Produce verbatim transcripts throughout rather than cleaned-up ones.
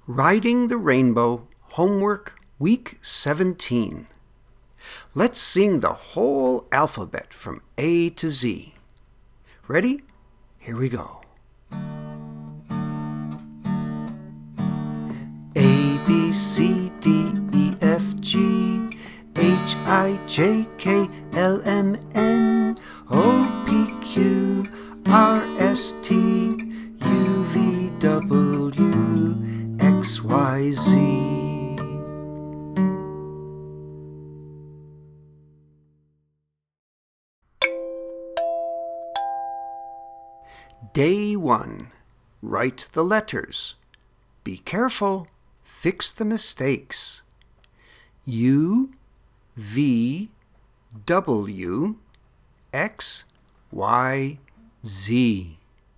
Riding the Rainbow, Homework, Week seventeen. Let's sing the whole alphabet from A to Z. Ready? Here we go. A, B, C, D, E, F, G, H, I, J, K, L, M, N, O, P, Q, R, S, T, U, V, W, X, Y, Z. Day one. Write the letters. Be careful. Fix the mistakes. U, V, W, X, Y, Z.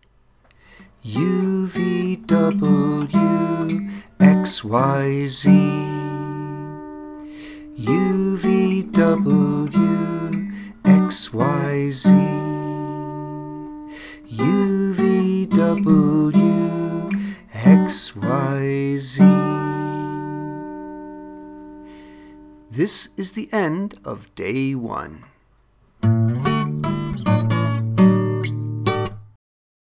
U, V, W, X, Y, Z. U, V, W, X, Y, Z. U, V, W, X, Y, Z. This is the end of day one.